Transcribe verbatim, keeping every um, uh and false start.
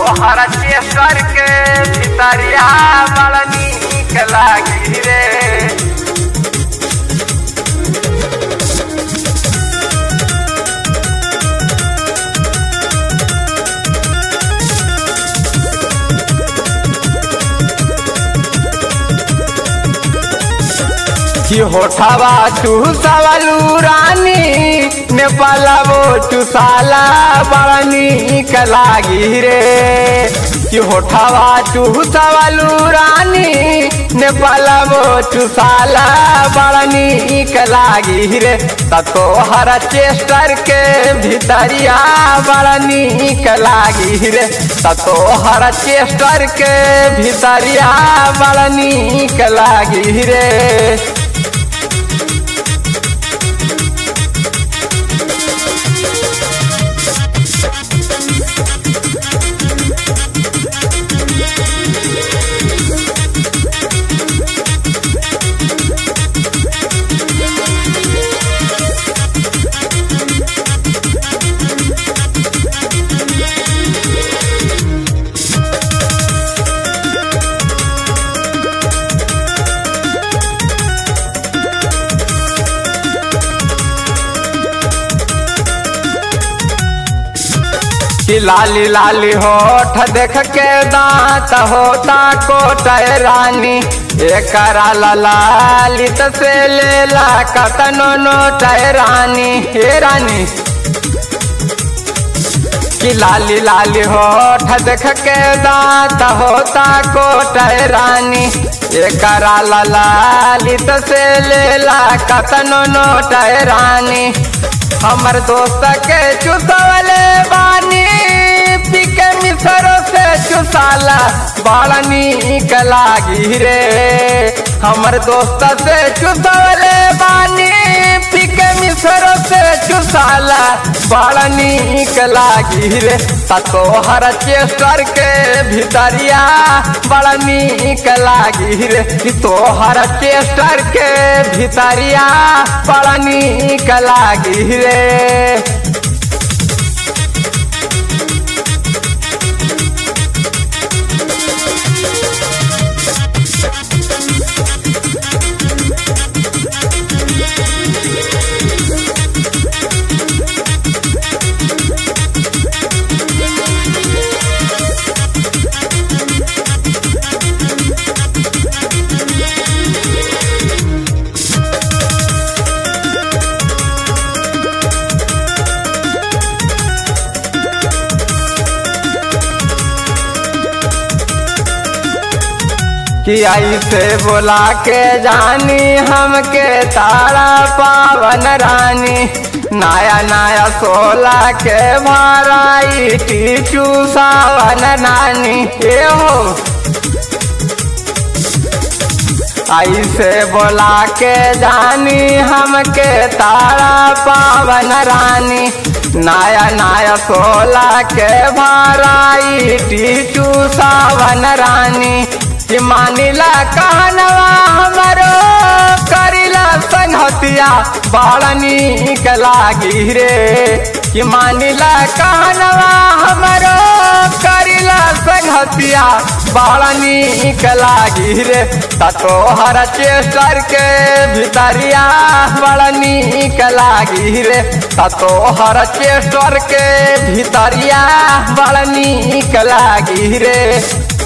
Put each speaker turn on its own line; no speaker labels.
तोहरा चेस्टर के भितरिया बड़ा नीक लागी रे। कि होठवा चूसवलू रानी नेपाला वो चूसाला बड़ा नीक लागी रे। कि होठवा चूसवलू रानी नेपाला वो चूसाला बड़ा नीक लागी रे। तोहरा चेस्टर के भितरिया बड़ा नीक लागी रे। तोहरा चेस्टर के भितरिया बड़ा नीक लागी रे। कि लाली लाली होठ देख के दांत होता कोट रानी एकरा लालित से लेला कतनो नोट रानी हे रानी। कि लाली लाली होठ देख के दांत होता कोट रानी एकरा लालित से लेला कतनो नोट रानी। हमर दोस्त के चुसवले बानी पिके मिसरो से चुसाला बड़ा नीक लागी रे। हमर दोस्त से चुसवले बानी पिके मिसरो से चुसाला बड़ा नीक लागी रे। तोहरा चेस्टर के भितरिया बड़ा नीक लागी रे। तोहरा चेस्टर के भितरिया बड़ा नीक लागी रे। कि ऐसे बोला के जानी हमके तारा पावन रानी नया नया सोला के भराई टीचू सावन नानी ए हो। ऐसे बोला के जानी हमके तारा पावन रानी नया नया सोला के भराई टीचू सावन रानी। कि मानिला कहनवा हमरो करिला संहतिया बड़ा नीक लागी रे। कि मानिला कहनवा हमरो करिला संहतिया बड़ा नीक लागी रे। तोहरा चेस्टर के भितरिया बड़ा नीक लागी रे। तोहरा चेस्टर के भितरिया बड़ा नीक लागी रे।